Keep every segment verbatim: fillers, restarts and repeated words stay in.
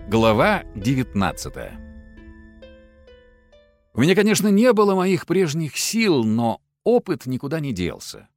Глава девятнадцатая. У меня, конечно, не было моих прежних сил, но опыт никуда не делся.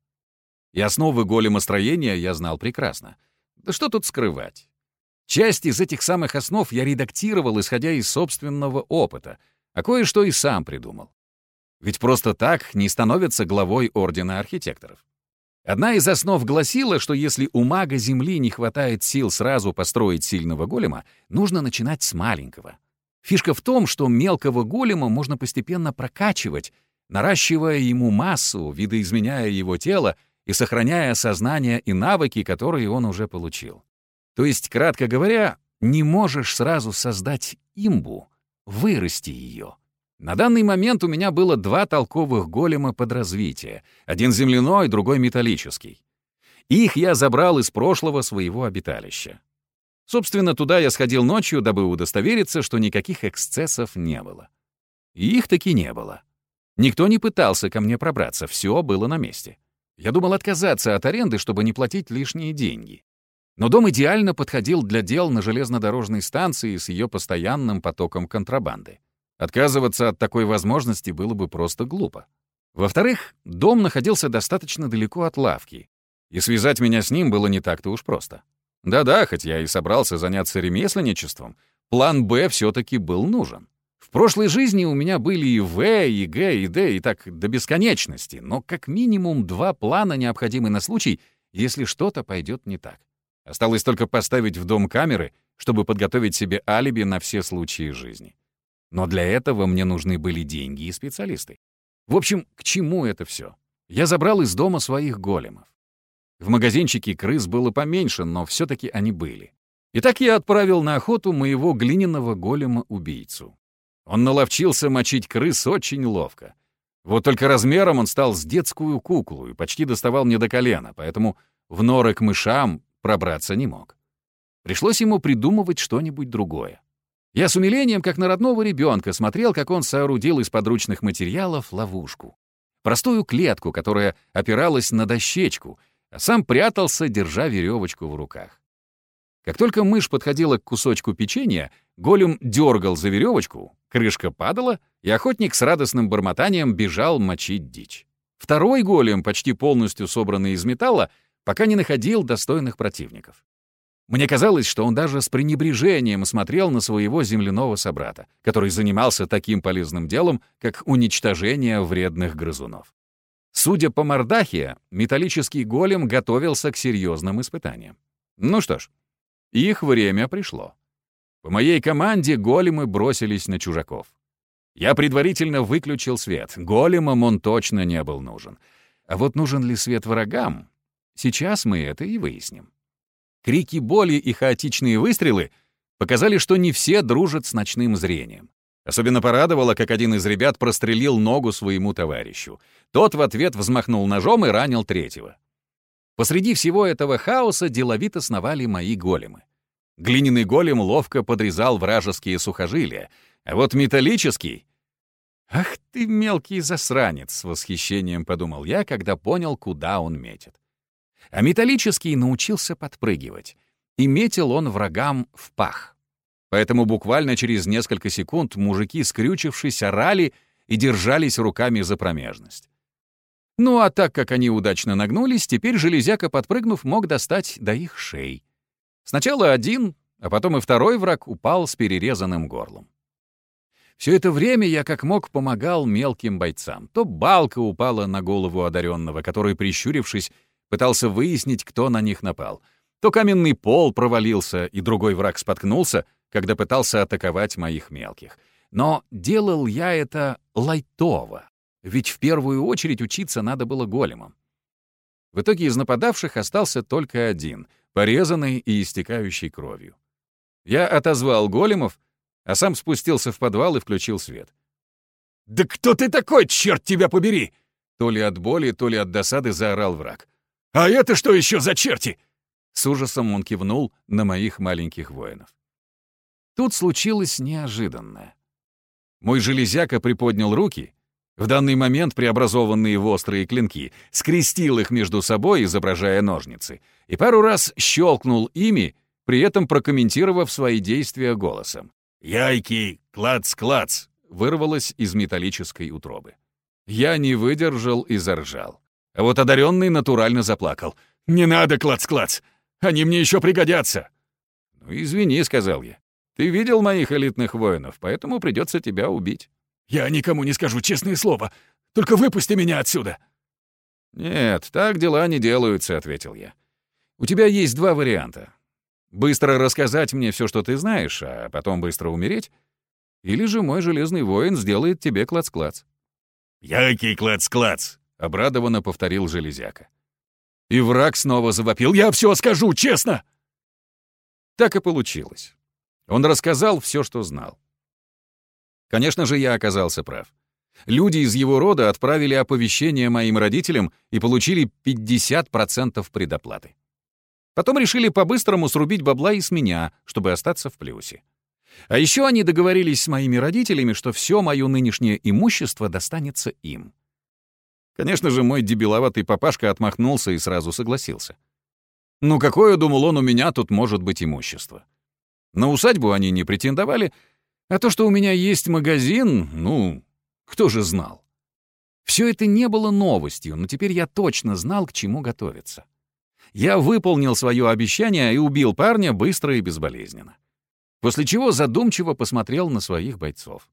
И основы големостроения я знал прекрасно. Да что тут скрывать? Часть из этих самых основ я редактировал, исходя из собственного опыта, а кое-что и сам придумал. Ведь просто так не становится главой Ордена Архитекторов. Одна из основ гласила, что если у мага Земли не хватает сил сразу построить сильного голема, нужно начинать с маленького. Фишка в том, что мелкого голема можно постепенно прокачивать, наращивая ему массу, видоизменяя его тело и сохраняя сознание и навыки, которые он уже получил. То есть, кратко говоря, не можешь сразу создать имбу, вырасти ее. На данный момент у меня было два толковых голема под развитие, один земляной, другой металлический. Их я забрал из прошлого своего обиталища. Собственно, туда я сходил ночью, дабы удостовериться, что никаких эксцессов не было. И их таки не было. Никто не пытался ко мне пробраться, все было на месте. Я думал отказаться от аренды, чтобы не платить лишние деньги. Но дом идеально подходил для дел на железнодорожной станции с ее постоянным потоком контрабанды. Отказываться от такой возможности было бы просто глупо. Во-вторых, дом находился достаточно далеко от лавки, и связать меня с ним было не так-то уж просто. Да-да, хоть я и собрался заняться ремесленничеством, план «Б» все-таки был нужен. В прошлой жизни у меня были и В, и Г, и Д, и так до бесконечности, но как минимум два плана необходимы на случай, если что-то пойдет не так. Осталось только поставить в дом камеры, чтобы подготовить себе алиби на все случаи жизни. Но для этого мне нужны были деньги и специалисты. В общем, к чему это все? Я забрал из дома своих големов. В магазинчике крыс было поменьше, но все-таки они были. Итак, я отправил на охоту моего глиняного голема-убийцу. Он наловчился мочить крыс очень ловко. Вот только размером он стал с детскую куклу и почти доставал мне до колена, поэтому в норы к мышам пробраться не мог. Пришлось ему придумывать что-нибудь другое. Я с умилением, как на родного ребенка, смотрел, как он соорудил из подручных материалов ловушку. Простую клетку, которая опиралась на дощечку, а сам прятался, держа веревочку в руках. Как только мышь подходила к кусочку печенья, голем дергал за веревочку, крышка падала, и охотник с радостным бормотанием бежал мочить дичь. Второй голем, почти полностью собранный из металла, пока не находил достойных противников. Мне казалось, что он даже с пренебрежением смотрел на своего земляного собрата, который занимался таким полезным делом, как уничтожение вредных грызунов. Судя по мордахе, металлический голем готовился к серьезным испытаниям. Ну что ж, их время пришло. По моей команде големы бросились на чужаков. Я предварительно выключил свет. Големам он точно не был нужен. А вот нужен ли свет врагам? Сейчас мы это и выясним. Крики боли и хаотичные выстрелы показали, что не все дружат с ночным зрением. Особенно порадовало, как один из ребят прострелил ногу своему товарищу. Тот в ответ взмахнул ножом и ранил третьего. Посреди всего этого хаоса деловито сновали мои големы. Глиняный голем ловко подрезал вражеские сухожилия, а вот металлический... «Ах ты, мелкий засранец!» — с восхищением подумал я, когда понял, куда он метит. А металлический научился подпрыгивать, и метил он врагам в пах. Поэтому буквально через несколько секунд мужики, скрючившись, орали и держались руками за промежность. Ну а так как они удачно нагнулись, теперь железяка, подпрыгнув, мог достать до их шеи. Сначала один, а потом и второй враг упал с перерезанным горлом. Все это время я как мог помогал мелким бойцам. То балка упала на голову одаренного, который, прищурившись, пытался выяснить, кто на них напал. То каменный пол провалился, и другой враг споткнулся, когда пытался атаковать моих мелких. Но делал я это лайтово, ведь в первую очередь учиться надо было големам. В итоге из нападавших остался только один, порезанный и истекающий кровью. Я отозвал големов, а сам спустился в подвал и включил свет. «Да кто ты такой, черт тебя побери!» То ли от боли, то ли от досады заорал враг. «А это что еще за черти?» С ужасом он кивнул на моих маленьких воинов. Тут случилось неожиданное. Мой железяка приподнял руки, в данный момент преобразованные в острые клинки, скрестил их между собой, изображая ножницы, и пару раз щелкнул ими, при этом прокомментировав свои действия голосом. «Яйки, клац-клац!» вырвалось из металлической утробы. Я не выдержал и заржал. А вот одаренный натурально заплакал. «Не надо, клац-клац! Они мне еще пригодятся!» «Ну, извини», — сказал я. «Ты видел моих элитных воинов, поэтому придется тебя убить». «Я никому не скажу, честное слово. Только выпусти меня отсюда!» «Нет, так дела не делаются», — ответил я. «У тебя есть два варианта. Быстро рассказать мне все, что ты знаешь, а потом быстро умереть, или же мой железный воин сделает тебе клац-клац». «Який клац-клац!» — обрадованно повторил железяка. И враг снова завопил. «Я все скажу, честно!» Так и получилось. Он рассказал все, что знал. Конечно же, я оказался прав. Люди из его рода отправили оповещение моим родителям и получили пятьдесят процентов предоплаты. Потом решили по-быстрому срубить бабла и с меня, чтобы остаться в плюсе. А еще они договорились с моими родителями, что все мое нынешнее имущество достанется им. Конечно же, мой дебиловатый папашка отмахнулся и сразу согласился. Ну какое, думал он, у меня тут может быть имущество? На усадьбу они не претендовали, а то, что у меня есть магазин, ну, кто же знал? Все это не было новостью, но теперь я точно знал, к чему готовиться. Я выполнил свое обещание и убил парня быстро и безболезненно. После чего задумчиво посмотрел на своих бойцов.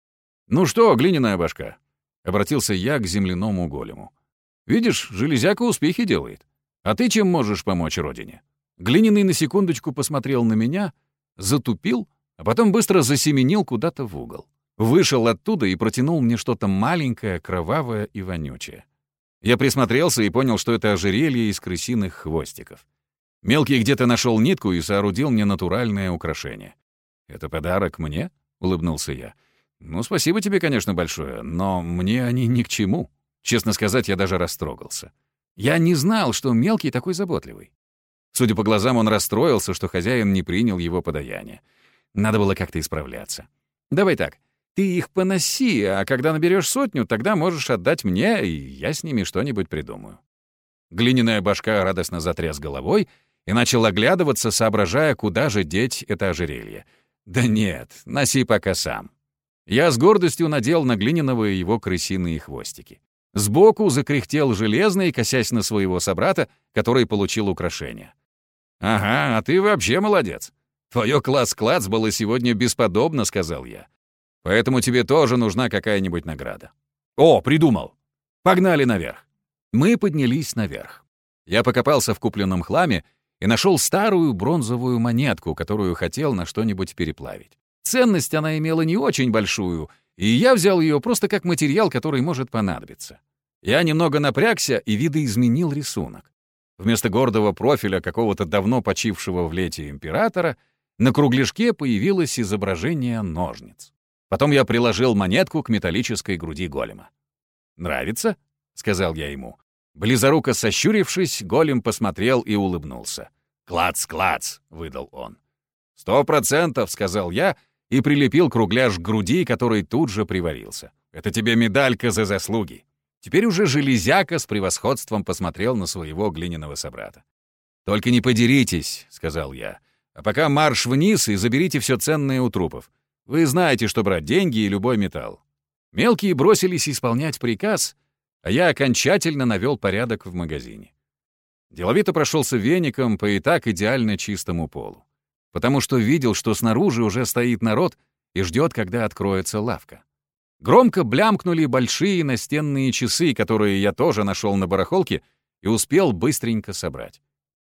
«Ну что, глиняная башка?» — обратился я к земляному голему. «Видишь, железяка успехи делает. А ты чем можешь помочь родине?» Глиняный на секундочку посмотрел на меня, затупил, а потом быстро засеменил куда-то в угол. Вышел оттуда и протянул мне что-то маленькое, кровавое и вонючее. Я присмотрелся и понял, что это ожерелье из крысиных хвостиков. Мелкий где-то нашел нитку и соорудил мне натуральное украшение. «Это подарок мне?» — улыбнулся я. «Ну, спасибо тебе, конечно, большое, но мне они ни к чему». Честно сказать, я даже растрогался. Я не знал, что Мелкий такой заботливый. Судя по глазам, он расстроился, что хозяин не принял его подаяние. Надо было как-то исправляться. «Давай так, ты их поноси, а когда наберешь сотню, тогда можешь отдать мне, и я с ними что-нибудь придумаю». Глиняная башка радостно затряс головой и начал оглядываться, соображая, куда же деть это ожерелье. «Да нет, носи пока сам». Я с гордостью надел на глиняного его крысиные хвостики. Сбоку закряхтел железный, косясь на своего собрата, который получил украшение. «Ага, а ты вообще молодец. Твое клац-клац было сегодня бесподобно», — сказал я. «Поэтому тебе тоже нужна какая-нибудь награда». «О, придумал! Погнали наверх!» Мы поднялись наверх. Я покопался в купленном хламе и нашел старую бронзовую монетку, которую хотел на что-нибудь переплавить. Ценность она имела не очень большую, и я взял ее просто как материал, который может понадобиться. Я немного напрягся и видоизменил рисунок. Вместо гордого профиля какого-то давно почившего в лете императора на кругляшке появилось изображение ножниц. Потом я приложил монетку к металлической груди голема. «Нравится?» — сказал я ему. Близоруко сощурившись, голем посмотрел и улыбнулся. «Клац-клац!» — выдал он. «Сто процентов!» — сказал я и прилепил кругляш к груди, который тут же приварился. «Это тебе медалька за заслуги!» Теперь уже железяка с превосходством посмотрел на своего глиняного собрата. «Только не подеритесь!» — сказал я. «А пока марш вниз и заберите все ценное у трупов. Вы знаете, что брать деньги и любой металл». Мелкие бросились исполнять приказ, а я окончательно навел порядок в магазине. Деловито прошелся веником по и так идеально чистому полу, потому что видел, что снаружи уже стоит народ и ждет, когда откроется лавка. Громко блямкнули большие настенные часы, которые я тоже нашел на барахолке и успел быстренько собрать.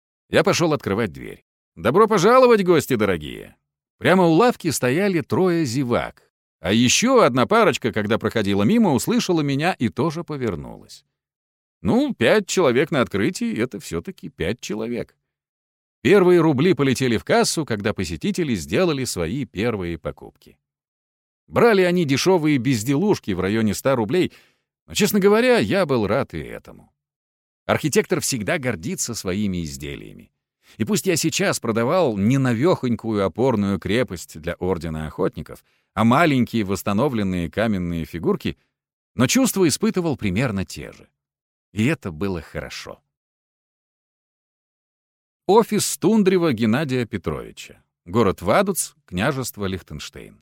Я пошел открывать дверь. «Добро пожаловать, гости дорогие!» Прямо у лавки стояли трое зевак. А еще одна парочка, когда проходила мимо, услышала меня и тоже повернулась. Ну, пять человек на открытии — это все-таки пять человек. Первые рубли полетели в кассу, когда посетители сделали свои первые покупки. Брали они дешевые безделушки в районе ста рублей, но, честно говоря, я был рад и этому. Архитектор всегда гордится своими изделиями. И пусть я сейчас продавал не навехонькую опорную крепость для Ордена Охотников, а маленькие восстановленные каменные фигурки, но чувства испытывал примерно те же. И это было хорошо. офис Тундрева Геннадия Петровича. Город Вадуц, княжество Лихтенштейн.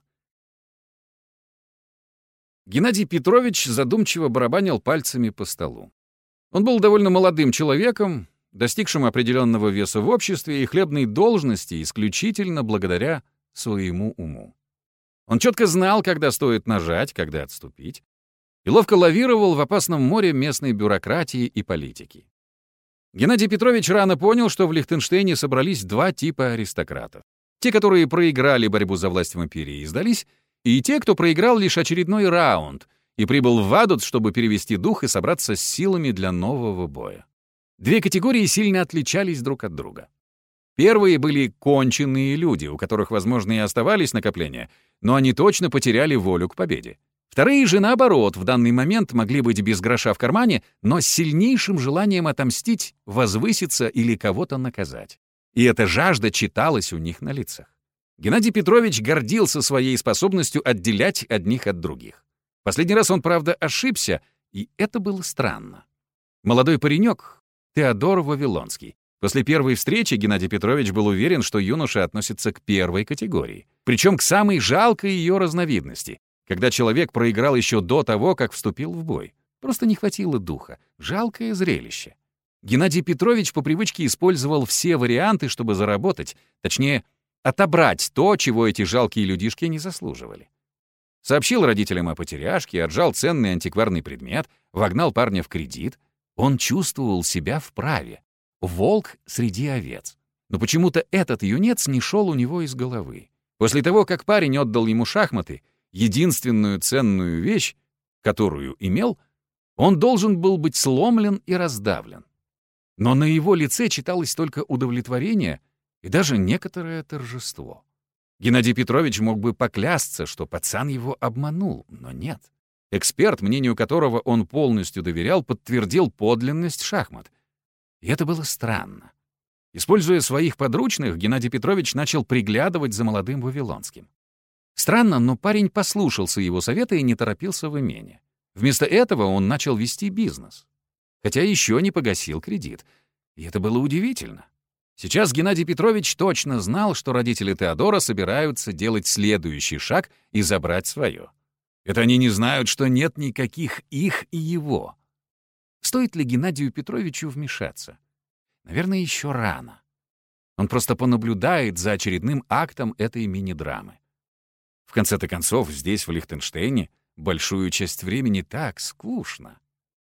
Геннадий Петрович задумчиво барабанил пальцами по столу. Он был довольно молодым человеком, достигшим определенного веса в обществе и хлебной должности исключительно благодаря своему уму. Он четко знал, когда стоит нажать, когда отступить, и ловко лавировал в опасном море местной бюрократии и политики. Геннадий Петрович рано понял, что в Лихтенштейне собрались два типа аристократов. Те, которые проиграли борьбу за власть в империи и сдались, и те, кто проиграл лишь очередной раунд и прибыл в Вадуц, чтобы перевести дух и собраться с силами для нового боя. Две категории сильно отличались друг от друга. Первые были конченые люди, у которых, возможно, и оставались накопления, но они точно потеряли волю к победе. Вторые же, наоборот, в данный момент могли быть без гроша в кармане, но с сильнейшим желанием отомстить, возвыситься или кого-то наказать. И эта жажда читалась у них на лицах. Геннадий Петрович гордился своей способностью отделять одних от других. Последний раз он, правда, ошибся, и это было странно. Молодой паренек, Теодор Вавилонский. После первой встречи Геннадий Петрович был уверен, что юноша относится к первой категории, причем к самой жалкой ее разновидности, когда человек проиграл еще до того, как вступил в бой. Просто не хватило духа. Жалкое зрелище. Геннадий Петрович по привычке использовал все варианты, чтобы заработать, точнее, отобрать то, чего эти жалкие людишки не заслуживали. Сообщил родителям о потеряшке, отжал ценный антикварный предмет, вогнал парня в кредит. Он чувствовал себя вправе. Волк среди овец. Но почему-то этот юнец не шел у него из головы. После того, как парень отдал ему шахматы, единственную ценную вещь, которую имел, он должен был быть сломлен и раздавлен. Но на его лице читалось только удовлетворение и даже некоторое торжество. Геннадий Петрович мог бы поклясться, что пацан его обманул, но нет. Эксперт, мнению которого он полностью доверял, подтвердил подлинность шахмат. И это было странно. Используя своих подручных, Геннадий Петрович начал приглядывать за молодым Вавилонским. Странно, но парень послушался его совета и не торопился в имение. Вместо этого он начал вести бизнес. Хотя еще не погасил кредит. И это было удивительно. Сейчас Геннадий Петрович точно знал, что родители Теодора собираются делать следующий шаг и забрать свое. Это они не знают, что нет никаких их и его. Стоит ли Геннадию Петровичу вмешаться? Наверное, еще рано. Он просто понаблюдает за очередным актом этой мини-драмы. В конце-то концов, здесь, в Лихтенштейне, большую часть времени так скучно.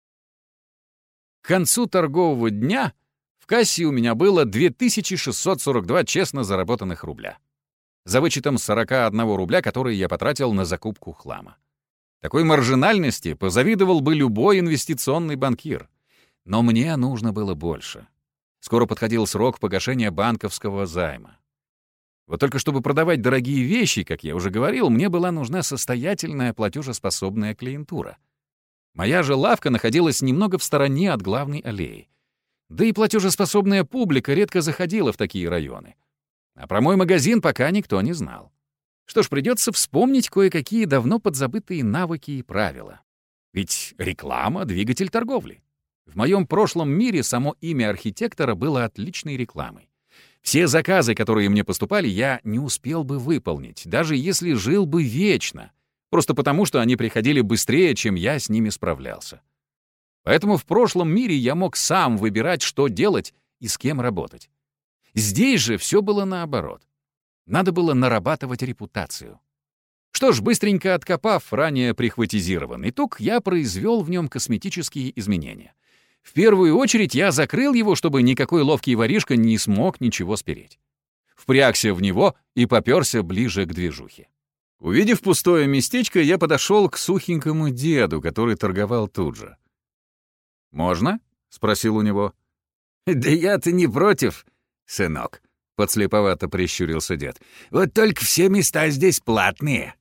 К концу торгового дня в кассе у меня было две тысячи шестьсот сорок два честно заработанных рубля. За вычетом сорок один рубля, которые я потратил на закупку хлама. Такой маржинальности позавидовал бы любой инвестиционный банкир. Но мне нужно было больше. Скоро подходил срок погашения банковского займа. Вот только чтобы продавать дорогие вещи, как я уже говорил, мне была нужна состоятельная платежеспособная клиентура. Моя же лавка находилась немного в стороне от главной аллеи. Да и платежеспособная публика редко заходила в такие районы. А про мой магазин пока никто не знал. Что ж, придется вспомнить кое-какие давно подзабытые навыки и правила. Ведь реклама — двигатель торговли. В моем прошлом мире само имя архитектора было отличной рекламой. Все заказы, которые мне поступали, я не успел бы выполнить, даже если жил бы вечно, просто потому, что они приходили быстрее, чем я с ними справлялся. Поэтому в прошлом мире я мог сам выбирать, что делать и с кем работать. Здесь же все было наоборот. Надо было нарабатывать репутацию. Что ж, быстренько откопав ранее прихватизированный тук, я произвел в нем косметические изменения. В первую очередь я закрыл его, чтобы никакой ловкий воришка не смог ничего спереть. Впрягся в него и попёрся ближе к движухе. Увидев пустое местечко, я подошел к сухенькому деду, который торговал тут же. «Можно?» — спросил у него. «Да я-то не против, сынок», — подслеповато прищурился дед. «Вот только все места здесь платные».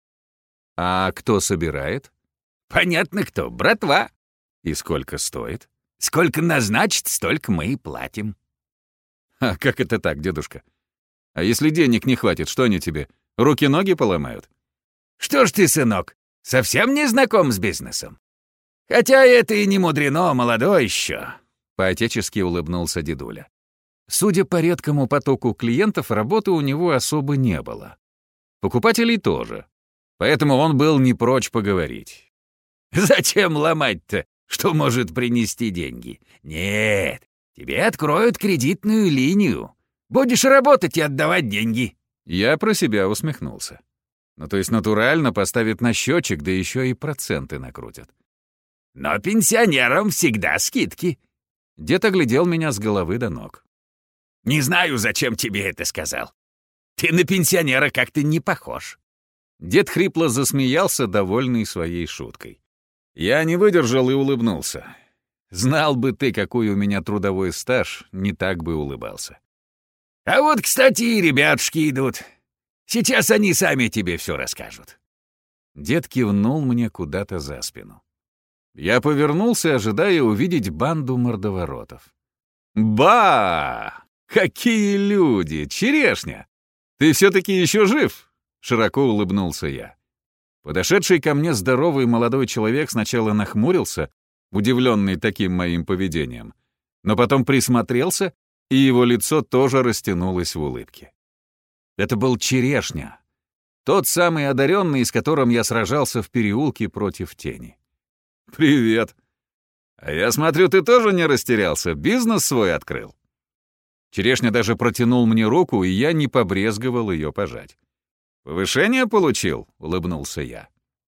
«А кто собирает?» «Понятно кто, братва». «И сколько стоит?» «Сколько назначит, столько мы и платим». «А как это так, дедушка? А если денег не хватит, что они тебе, руки-ноги поломают?» «Что ж ты, сынок, совсем не знаком с бизнесом? Хотя это и не мудрено, молодой еще», — поотечески улыбнулся дедуля. Судя по редкому потоку клиентов, работы у него особо не было. Покупателей тоже. Поэтому он был не прочь поговорить. «Зачем ломать-то, что может принести деньги? Нет, тебе откроют кредитную линию. Будешь работать и отдавать деньги». Я про себя усмехнулся. Ну, то есть натурально поставят на счетчик, да еще и проценты накрутят. «Но пенсионерам всегда скидки». Дед оглядел меня с головы до ног. «Не знаю, зачем тебе это сказал. Ты на пенсионера как-то не похож». Дед хрипло засмеялся, довольный своей шуткой. Я не выдержал и улыбнулся. Знал бы ты, какой у меня трудовой стаж, не так бы улыбался. «А вот, кстати, и ребятушки идут. Сейчас они сами тебе все расскажут». Дед кивнул мне куда-то за спину. Я повернулся, ожидая увидеть банду мордоворотов. «Ба! Какие люди! Черешня! Ты все-таки еще жив?» Широко улыбнулся я. Подошедший ко мне здоровый молодой человек сначала нахмурился, удивленный таким моим поведением, но потом присмотрелся, и его лицо тоже растянулось в улыбке. Это был Черешня, тот самый одаренный, с которым я сражался в переулке против тени. «Привет! А я смотрю, ты тоже не растерялся, бизнес свой открыл?» Черешня даже протянул мне руку, и я не побрезговал ее пожать. «Повышение получил?» — улыбнулся я.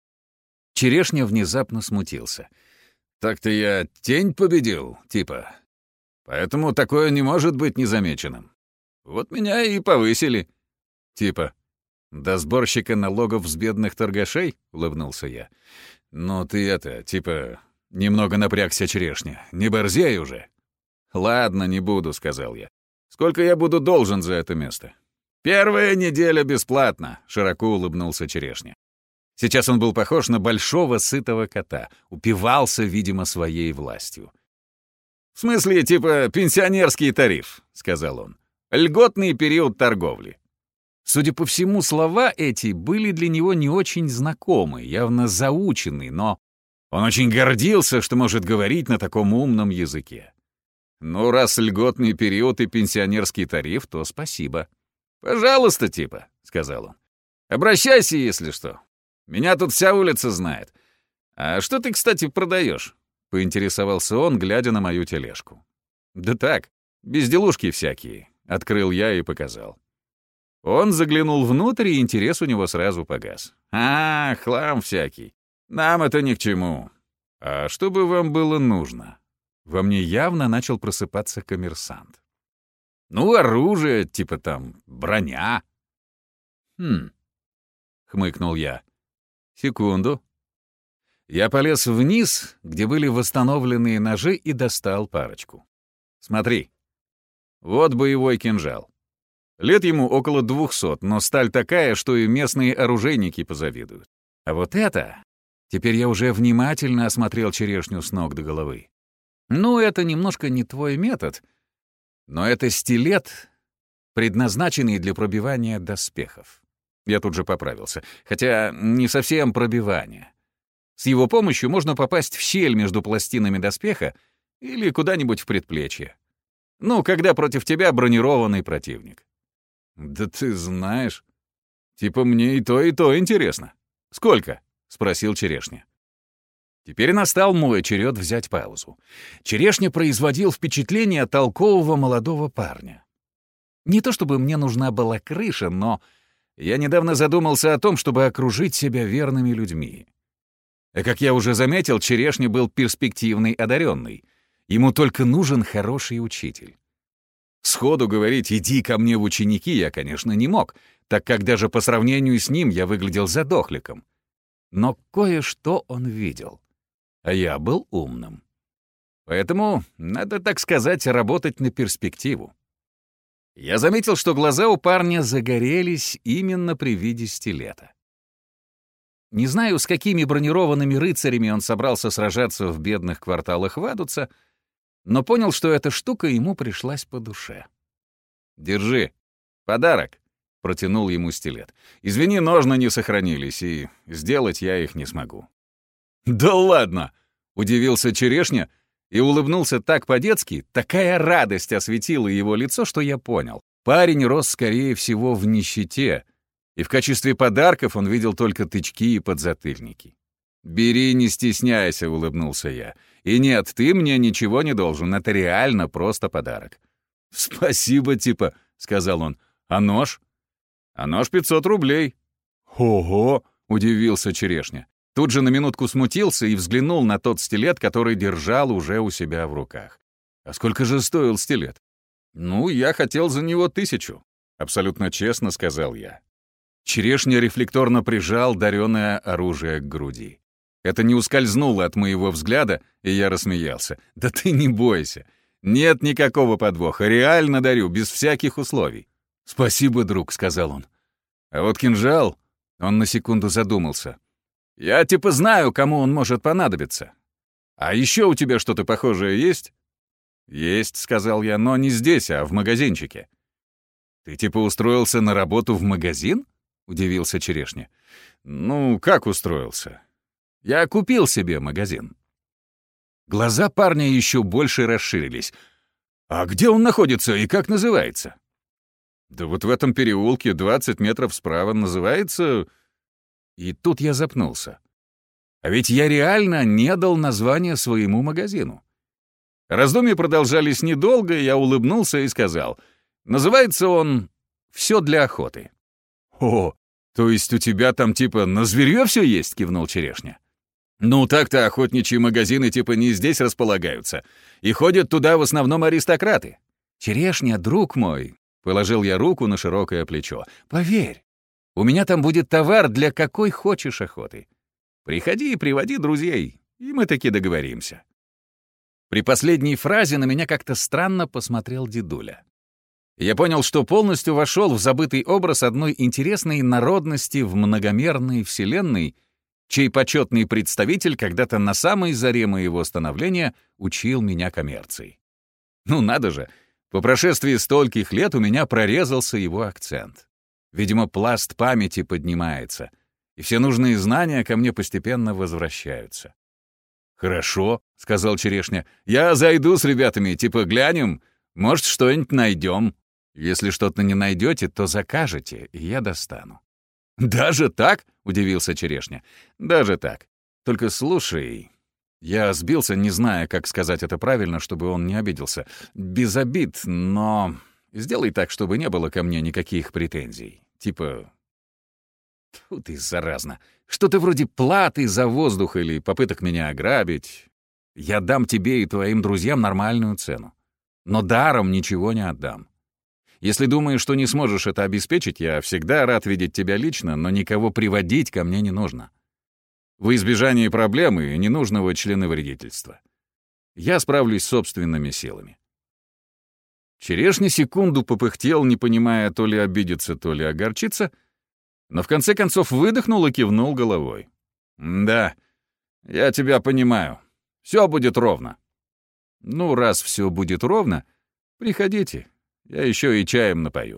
Черешня внезапно смутился. «Так-то я тень победил, типа. Поэтому такое не может быть незамеченным. Вот меня и повысили. Типа. До сборщика налогов с бедных торгашей?» — улыбнулся я. «Ну ты это, типа, немного напрягся, Черешня. Не борзей уже». «Ладно, не буду», — сказал я. «Сколько я буду должен за это место?» «Первая неделя бесплатно», — широко улыбнулся Черешня. Сейчас он был похож на большого сытого кота, упивался, видимо, своей властью. «В смысле, типа, пенсионерский тариф», — сказал он. «Льготный период торговли». Судя по всему, слова эти были для него не очень знакомы, явно заучены, но он очень гордился, что может говорить на таком умном языке. «Ну, раз льготный период и пенсионерский тариф, то спасибо». «Пожалуйста, типа», — сказал он. «Обращайся, если что. Меня тут вся улица знает. А что ты, кстати, продаешь?» — поинтересовался он, глядя на мою тележку. «Да так, безделушки всякие», — открыл я и показал. Он заглянул внутрь, и интерес у него сразу погас. «А, хлам всякий. Нам это ни к чему. А что бы вам было нужно?» Во мне явно начал просыпаться коммерсант. «Ну, оружие, типа там, броня». «Хм», — хмыкнул я. «Секунду». Я полез вниз, где были восстановленные ножи, и достал парочку. «Смотри. Вот боевой кинжал. Лет ему около двухсот, но сталь такая, что и местные оружейники позавидуют. А вот это...» Теперь я уже внимательно осмотрел Черешню с ног до головы. «Ну, это немножко не твой метод, но это стилет, предназначенный для пробивания доспехов». Я тут же поправился, хотя не совсем пробивание. С его помощью можно попасть в щель между пластинами доспеха или куда-нибудь в предплечье. Ну, когда против тебя бронированный противник. «Да ты знаешь, типа мне и то, и то интересно. Сколько?» — спросил Черешня. Теперь настал мой черед взять паузу. Черешня производил впечатление толкового молодого парня. Не то чтобы мне нужна была крыша, но я недавно задумался о том, чтобы окружить себя верными людьми. А как я уже заметил, Черешня был перспективный одаренный. Ему только нужен хороший учитель. Сходу говорить «иди ко мне в ученики» я, конечно, не мог, так как даже по сравнению с ним я выглядел задохликом. Но кое-что он видел. А я был умным. Поэтому надо, так сказать, работать на перспективу. Я заметил, что глаза у парня загорелись именно при виде стилета. Не знаю, с какими бронированными рыцарями он собрался сражаться в бедных кварталах Вадуца, но понял, что эта штука ему пришлась по душе. «Держи. Подарок», — протянул ему стилет. «Извини, ножны не сохранились, и сделать я их не смогу». «Да ладно!» — удивился Черешня И улыбнулся так по-детски, такая радость осветила его лицо, что я понял. Парень рос, скорее всего, в нищете, и в качестве подарков он видел только тычки и подзатыльники. «Бери, не стесняйся», — улыбнулся я. «И нет, ты мне ничего не должен, это реально просто подарок». «Спасибо, типа», — сказал он. «А нож?» «А нож пятьсот рублей». «Ого!» — удивился Черешня. Тут же на минутку смутился и взглянул на тот стилет, который держал уже у себя в руках. «А сколько же стоил стилет?» «Ну, я хотел за него тысячу», — абсолютно честно сказал я. Черешня рефлекторно прижал дарёное оружие к груди. Это не ускользнуло от моего взгляда, и я рассмеялся. «Да ты не бойся. Нет никакого подвоха. Реально дарю, без всяких условий». «Спасибо, друг», — сказал он. «А вот кинжал...» Он на секунду задумался. «Я типа знаю, кому он может понадобиться. А еще у тебя что-то похожее есть?» «Есть», — сказал я, — «но не здесь, а в магазинчике». «Ты типа устроился на работу в магазин?» — удивился Черешня. «Ну, как устроился? Я купил себе магазин». Глаза парня еще больше расширились. «А где он находится и как называется?» «Да вот в этом переулке, двадцать метров справа, называется...» И тут я запнулся. А ведь я реально не дал название своему магазину. Раздумья продолжались недолго, я улыбнулся и сказал, называется он «Все для охоты». «О, то есть у тебя там типа на зверье все есть?» — кивнул Черешня. «Ну так-то охотничьи магазины типа не здесь располагаются, и ходят туда в основном аристократы». «Черешня, друг мой», — положил я руку на широкое плечо, — «поверь, у меня там будет товар для какой хочешь охоты. Приходи и приводи друзей, и мы таки договоримся». При последней фразе на меня как-то странно посмотрел дедуля. Я понял, что полностью вошел в забытый образ одной интересной народности в многомерной вселенной, чей почетный представитель когда-то на самой заре моего становления учил меня коммерции. Ну надо же, по прошествии стольких лет у меня прорезался его акцент. Видимо, пласт памяти поднимается, и все нужные знания ко мне постепенно возвращаются. «Хорошо», — сказал Черешня, — «я зайду с ребятами, типа глянем, может, что-нибудь найдем. Если что-то не найдете, то закажете, и я достану». «Даже так?» — удивился Черешня. «Даже так. Только слушай...» Я сбился, не зная, как сказать это правильно, чтобы он не обиделся. «Без обид, но сделай так, чтобы не было ко мне никаких претензий. Типа... Тьфу ты, заразно. Что-то вроде платы за воздух или попыток меня ограбить. Я дам тебе и твоим друзьям нормальную цену. Но даром ничего не отдам. Если думаешь, что не сможешь это обеспечить, я всегда рад видеть тебя лично, но никого приводить ко мне не нужно. В избежании проблемы и ненужного членовредительства. Я справлюсь собственными силами». Черешня секунду попыхтел, не понимая то ли обидеться, то ли огорчиться, но в конце концов выдохнул и кивнул головой. «Да, я тебя понимаю. Все будет ровно». «Ну, раз все будет ровно, приходите, я еще и чаем напою».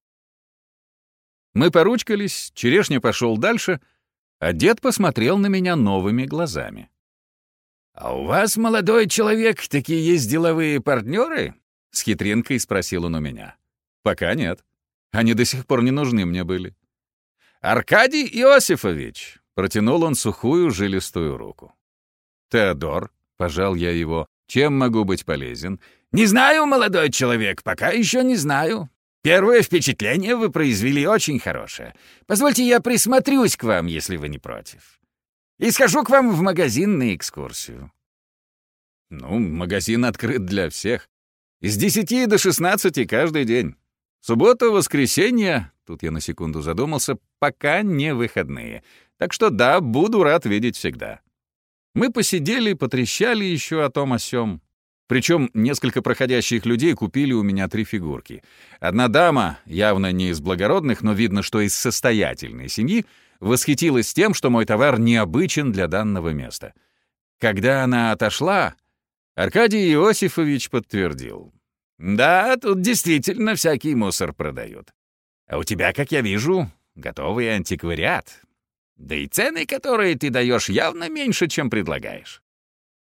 Мы поручкались, Черешня пошел дальше, а дед посмотрел на меня новыми глазами. «А у вас, молодой человек, такие есть деловые партнеры?» — с хитринкой спросил он у меня. «Пока нет. Они до сих пор не нужны мне были». «Аркадий Иосифович!» — протянул он сухую жилистую руку. «Теодор», — пожал я его, — «чем могу быть полезен?» «Не знаю, молодой человек, пока еще не знаю. Первое впечатление вы произвели очень хорошее. Позвольте, я присмотрюсь к вам, если вы не против. И схожу к вам в магазин на экскурсию». «Ну, магазин открыт для всех. С десяти до шестнадцати каждый день. Суббота, воскресенье, тут я на секунду задумался, пока не выходные. Так что да, буду рад видеть всегда». Мы посидели, потрещали еще о том о сём. Причем несколько проходящих людей купили у меня три фигурки. Одна дама, явно не из благородных, но видно, что из состоятельной семьи, восхитилась тем, что мой товар необычен для данного места. Когда она отошла, Аркадий Иосифович подтвердил. «Да, тут действительно всякий мусор продают. А у тебя, как я вижу, готовый антиквариат. Да и цены, которые ты даешь, явно меньше, чем предлагаешь».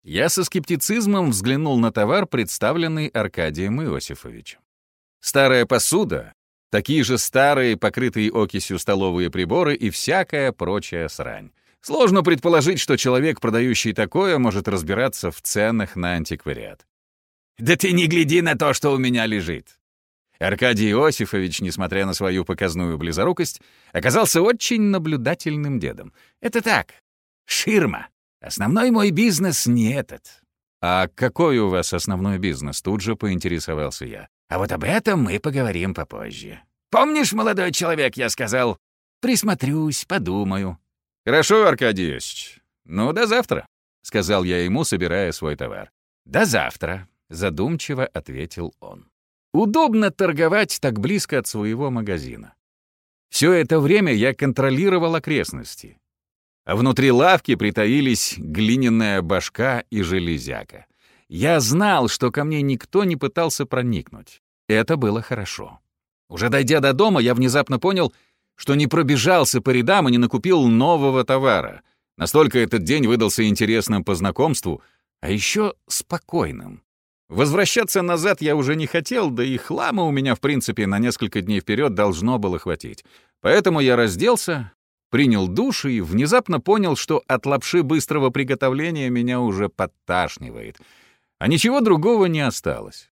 Я со скептицизмом взглянул на товар, представленный Аркадием Иосифовичем. Старая посуда, такие же старые, покрытые окисью столовые приборы и всякая прочая срань. Сложно предположить, что человек, продающий такое, может разбираться в ценах на антиквариат. «Да ты не гляди на то, что у меня лежит!» Аркадий Иосифович, несмотря на свою показную близорукость, оказался очень наблюдательным дедом. «Это так, ширма. Основной мой бизнес не этот». «А какой у вас основной бизнес?» — тут же поинтересовался я. «А вот об этом мы поговорим попозже. Помнишь, молодой человек, я сказал, присмотрюсь, подумаю». «Хорошо, Аркадий Иосифович. Ну, до завтра», — сказал я ему, собирая свой товар. «До завтра», — задумчиво ответил он. Удобно торговать так близко от своего магазина. Все это время я контролировал окрестности. А внутри лавки притаились глиняная башка и железяка. Я знал, что ко мне никто не пытался проникнуть. Это было хорошо. Уже дойдя до дома, я внезапно понял, что не пробежался по рядам и не накупил нового товара. Настолько этот день выдался интересным по знакомству, а еще спокойным. Возвращаться назад я уже не хотел, да и хлама у меня, в принципе, на несколько дней вперед должно было хватить. Поэтому я разделся, принял душ и внезапно понял, что от лапши быстрого приготовления меня уже подташнивает, а ничего другого не осталось.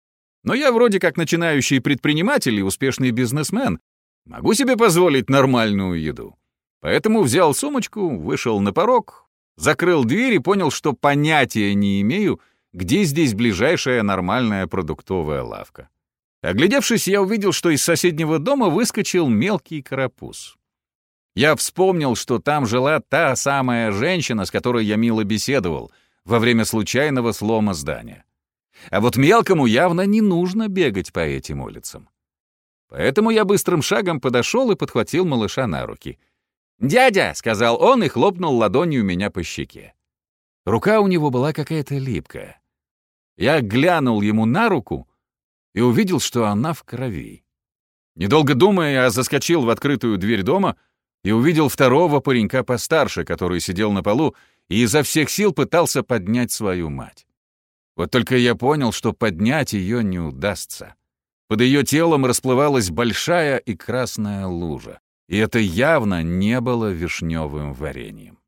Но я вроде как начинающий предприниматель и успешный бизнесмен, могу себе позволить нормальную еду. Поэтому взял сумочку, вышел на порог, закрыл дверь и понял, что понятия не имею, где здесь ближайшая нормальная продуктовая лавка. Оглядевшись, я увидел, что из соседнего дома выскочил мелкий карапуз. Я вспомнил, что там жила та самая женщина, с которой я мило беседовал во время случайного слома здания. А вот мелкому явно не нужно бегать по этим улицам. Поэтому я быстрым шагом подошел и подхватил малыша на руки. «Дядя!» — сказал он и хлопнул ладонью меня по щеке. Рука у него была какая-то липкая. Я глянул ему на руку и увидел, что она в крови. Недолго думая, я заскочил в открытую дверь дома и увидел второго паренька постарше, который сидел на полу и изо всех сил пытался поднять свою мать. Вот только я понял, что поднять ее не удастся. Под ее телом расплывалась большая и красная лужа, и это явно не было вишневым вареньем.